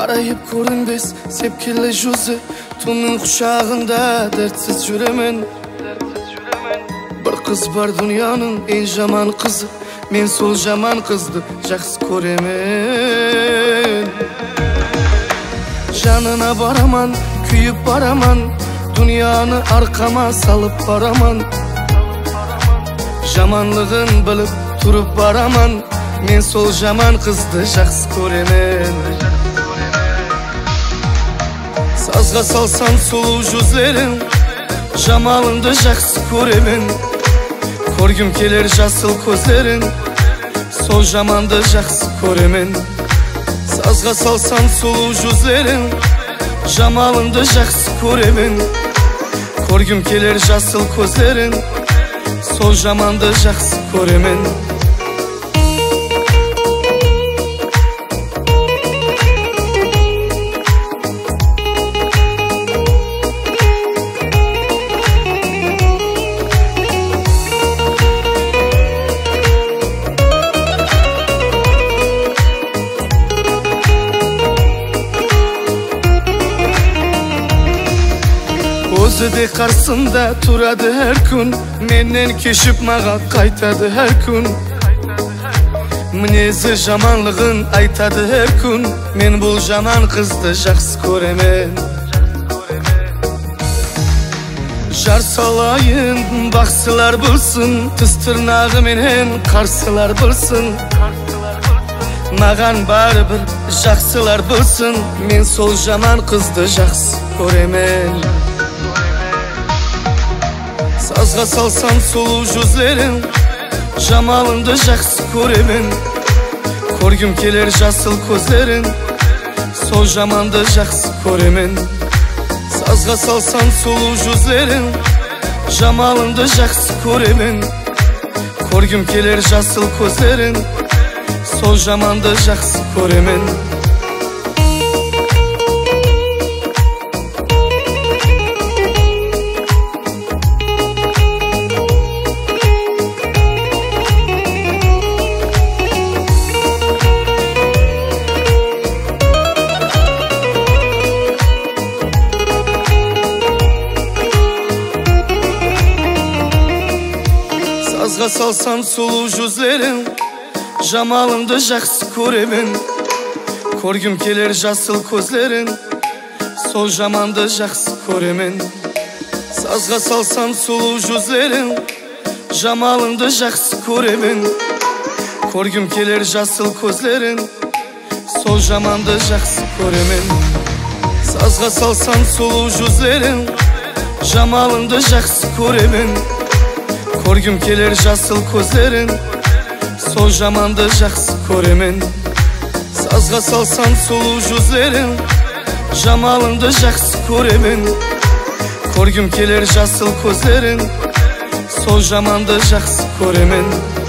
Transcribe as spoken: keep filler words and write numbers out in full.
Karayıp көрінбес sepkili жүзі, түннің құшағында дәртсіз жүремін. Bir kız var dünyanın en жаман kızı, men сол жаман kızды жақсы көремін. Жанына бараман, күйіп бараман, dünyаны арқама салып бараман. Жаманлығын біліп тұрып бараман, мен сол жаман kızды жақсы көремін. Sazga salsan sulu жүзлерің, жамалыңды жақсы көремін. Көргім келер жасыл көзлерің, сол жаманды жақсы көремін. Sazga salsan sulu жүзлерің, жамалыңды жақсы көремін. Көргім келер жасыл көзлерің, сол жаманды жақсы көремін. Өзі де қарсында тұрады әр күн, менен кешіп маға қайтады әр күн. Мінезі жаманлығын айтады әр күн, мен бұл жаман қызды жақсы көремін. Жар салайын, бақсылар білсін, тіс тырнағы менен қарсылар білсін. Маған барыбір жақсылар білсін, мен сол жаман қызды жақсы көремін. Sazga salsan sulu жүзлерің, жамалыңды жақсы көремін. Көргім келер жасыл көзлерің, сол жаманды жақсы көремін. Sazga salsan sulu жүзлерің, жамалыңды жақсы көремін. Көргім келер жасыл көзлерің, сол жаманды жақсы көремін. Sazga salsan sulu жүзлерің, жамалыңды жақсы көремін. Көргім келер жасыл көзлерің, сол жаманды жақсы көремін. Sazga salsan sulu жүзлерің, жамалыңды жақсы көремін. Көргім келер жасыл көзлерің, сол жаманды жақсы көремін. Sazga salsan sulu жүзлерің, жамалыңды жақсы көремін. Көргім келер жасыл көзлерің, сол жаманды жақсы көремін. Sazga salsan sulu жүзлерің, жамалыңды жақсы көремін. Көргім келер жасыл көзлерің, сол жаманды жақсы көремін.